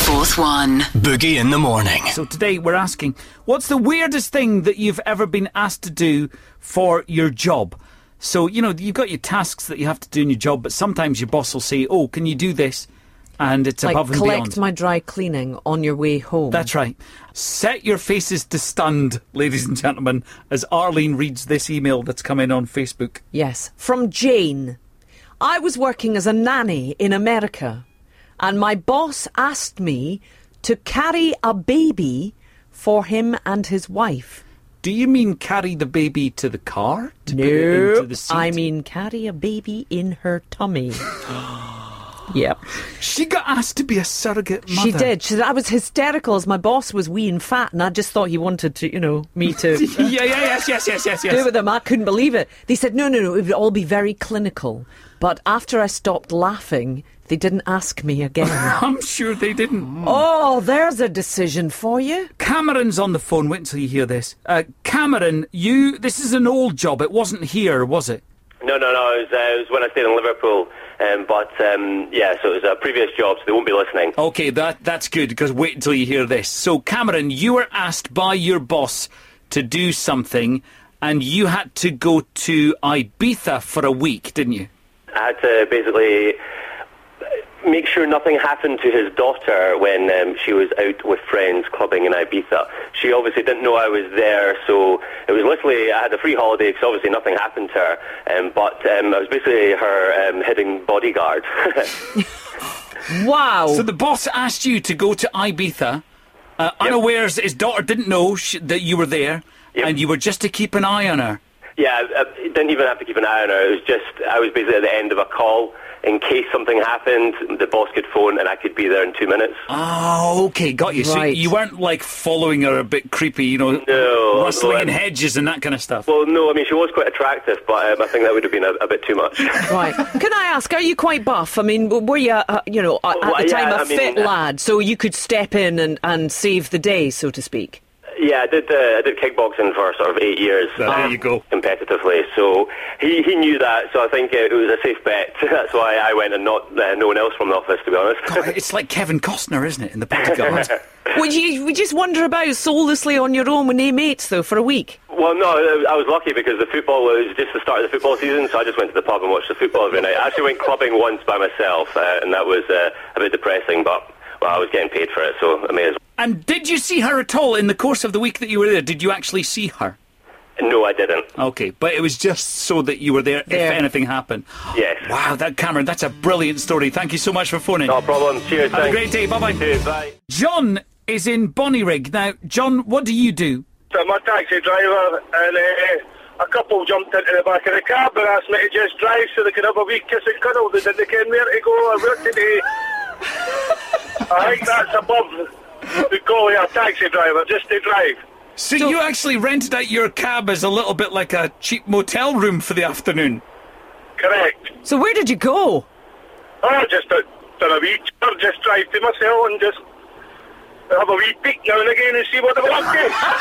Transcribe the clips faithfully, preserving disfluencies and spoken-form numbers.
Fourth One. Boogie in the morning. So today we're asking, what's the weirdest thing that you've ever been asked to do for your job? So, you know, you've got your tasks that you have to do in your job, but sometimes your boss will say, oh, can you do this? And it's like above and collect beyond. my dry cleaning on your way home. That's right. Set your faces to stunned, ladies and gentlemen, as Arlene reads this email that's come in on Facebook. Yes. From Jane. I was working as a nanny in America, and my boss asked me to carry a baby for him and his wife. Do you mean carry the baby to the car? To no, put it into the seat? I mean carry a baby in her tummy. Yep. She got asked to be a surrogate mother. She did. She said, I was hysterical as my boss was wee and fat, and I just thought he wanted to, you know, me to yeah, yeah, yes, yes, yes, yes, yes. do with him. I couldn't believe it. They said, no, no, no, it would all be very clinical. But after I stopped laughing, they didn't ask me again. I'm sure they didn't. Oh, there's a decision for you. Cameron's on the phone. Wait until you hear this. Uh, Cameron, you. This is an old job. It wasn't here, was it? No, no, no. It was, uh, it was when I stayed in Liverpool. Um, but, um, yeah, so it was a previous job, so they won't be listening. OK, that that's good, because wait until you hear this. So, Cameron, you were asked by your boss to do something, and you had to go to Ibiza for a week, didn't you? I had to basically make sure nothing happened to his daughter when um, she was out with friends clubbing in Ibiza. She obviously didn't know I was there, so it was literally, I had a free holiday because obviously nothing happened to her, um, but um, I was basically her um, hidden bodyguard. Wow. So the boss asked you to go to Ibiza, uh, Yep. unawares his daughter didn't know sh- that you were there, Yep. and you were just to keep an eye on her. Yeah, I didn't even have to keep an eye on her. It was just, I was basically at the end of a call. In case something happened, the boss could phone and I could be there in two minutes. Oh, OK, got you. So Right. you weren't, like, following her a bit creepy, you know, No. rustling no, in I- hedges and that kind of stuff. Well, no, I mean, she was quite attractive, but um, I think that would have been a, a bit too much. Right. Can I ask, are you quite buff? I mean, were you, uh, you know, at Well, the time yeah, a I mean, fit uh, lad, so you could step in and, and save the day, so to speak? Yeah, I did. Uh, I did kickboxing for sort of eight years. There um, you go. Competitively, so he he knew that. So I think it was a safe bet. That's why I went and not uh, no one else from the office, to be honest. God, it's like Kevin Costner, isn't it, in The Bodyguard? Would you, would you just wander about soullessly on your own with no mates, though, for a week? Well, no, I was lucky because the football was just the start of the football season, so I just went to the pub and watched the football every night. I actually went clubbing once by myself, uh, and that was uh, a bit depressing, but well, I was getting paid for it, so I may as well. And did you see her at all in the course of the week that you were there? Did you actually see her? No, I didn't. OK, but it was just so that you were there, There. if anything happened. Yes. Wow, that Cameron, that's a brilliant story. Thank you so much for phoning. No problem. Cheers. Have thanks. a great day. Bye-bye. Cheers, bye. John is in Bonnyrig. Now, John, what do you do? I'm a taxi driver, and uh, a couple jumped into the back of the cab and asked me to just drive so they could have a wee kiss and cuddle. They didn't care where to go or where today. I think that's above the calling a taxi driver, just to drive. So, you actually rented out your cab as a little bit like a cheap motel room for the afternoon? Correct. So where did you go? Oh, just a, done a wee tour, just drive to myself and just have a wee peek now and again and see what they want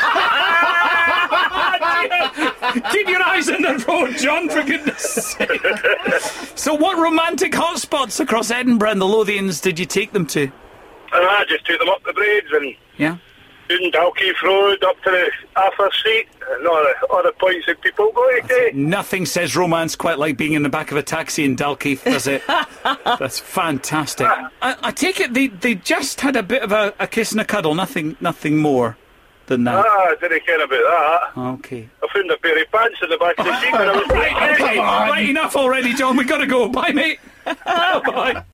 to. Keep your eyes on the road, John, for goodness sake. So what romantic hotspots across Edinburgh and the Lothians did you take them to? And I just took them up the braids and Yeah? down Dalkeith Road up to the Arthur Street and all the other points that people go to take. Nothing says romance quite like being in the back of a taxi in Dalkeith, does it? That's fantastic. I, I take it they, they just had a bit of a, a kiss and a cuddle, nothing nothing more than that. Ah, I didn't care about that. Okay. I found a pair of pants in the back of the seat and I was Right, okay, right, enough already, John. We've got to go. Bye, mate. Bye-bye.